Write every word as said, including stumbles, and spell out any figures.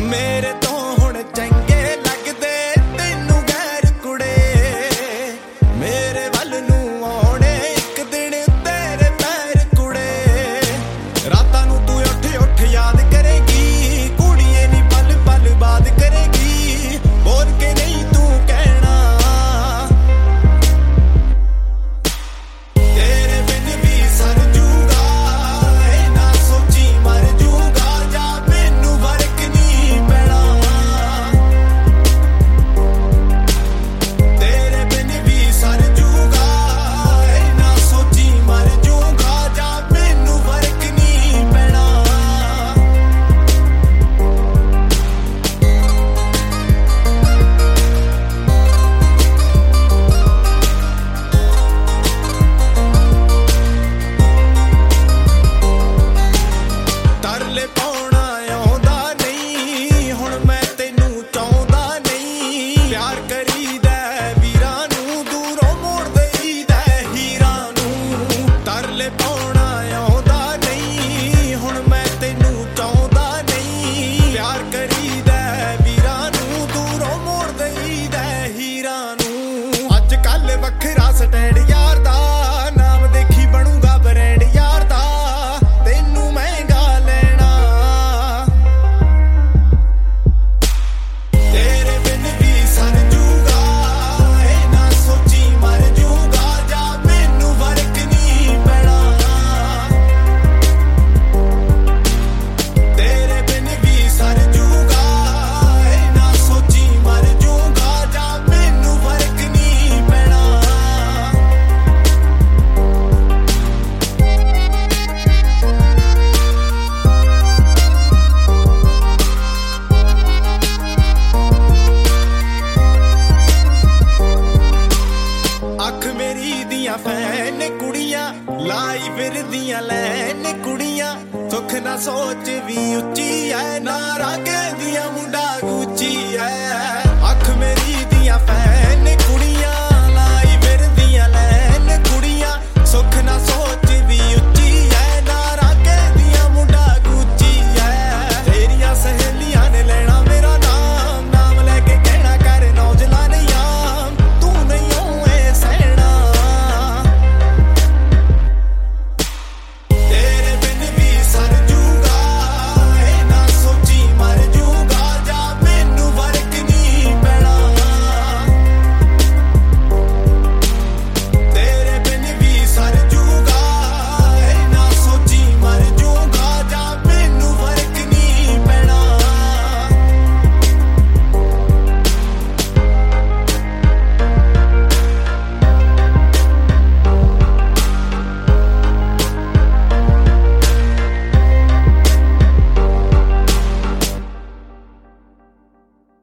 मेरे तो हुण चंगे लगदे तैनू गैर कुड़े मेरे वल नू आउणे इक दिन तेरे पैर कुड़े रातां नू तू उठ उठ याद करेगी कुड़िए नी पल पल बात करेगी बोल के नहीं तू कहना तेरे बिन भी सर जूगा ए ना सोची मर जूगा जा मैनू फर्क नहीं पैना तेरे बिन भी सर जूगा ए ना सोची मर जूगा जा मैनू फर्क नहीं पैना ਤਰਲੇ ਪਾਉਣਾ ਆਉਂਦਾ ਨਹੀਂ ਹੁਣ ਮੈਂ ਤੈਨੂੰ ਚਾਹੁੰਦਾ ਨਹੀਂ ਪਿਆਰ ਕਰੀਦਾ ਵੀਰਾਂ ਨੂੰ ਦੂਰੋਂ ਮੋੜ ਦੇਈਦਾ ਹੀਰਾਂ ਨੂੰ ਤਰਲੇ ਪਾਉਣਾ ਆਉਂਦਾ ਨਹੀਂ ਹੁਣ ਮੈਂ ਤੈਨੂੰ ਚਾਹੁੰਦਾ ਨਹੀਂ ਪਿਆਰ ਕਰੀਦਾ ਵੀਰਾਂ ਨੂੰ ਦੂਰੋਂ ਮੋੜ ਦੇਈਦਾ ਹੀਰਾਂ ਨੂੰ ਅੱਜ ਕੱਲ ਵੱਖਰਾ ਸਟੈਂਡ ਯਾਰ ਦਾ ਨਾਮ ਦੇਖੀ ਬਣੂਗਾ ਬ੍ਰਾਂਡ ਯਾਰ ਦਾ ਤੈਨੂੰ ਮਹਿੰਗਾ ਲੈਣਾ ਤੇਰੇ ਬਿਨ ਵੀ ਸਰ ਜੂਗਾ ਇਹ ਨਾ ਸੋਚੀ ਮਰ ਜੂਗਾ ਜਾ ਮੈਨੂੰ ਫਰਕ ਨਹੀਂ ਪੈਣਾ ਤੇਰੇ ਬਿਨ ਵੀ ਸਰ ਜੂਗਾ ਇਹ ਨਾ ਸੋਚੀ ਮਰ ਜੂਗਾ ਜਾ ਮੈਨੂੰ ਫਰਕ ਨਹੀਂ ਪੈਣਾ ਅੱਖ ਮੇਰੀ ਦੀਆਂ ਫੈਨ ਕੁੜੀਆਂ ਲਾਈ ਫਿਰਦੀਆਂ ਲੈਣ ਕੁੜੀਆਂ ਸੁੱਖ ਨਾ ਸੋਚ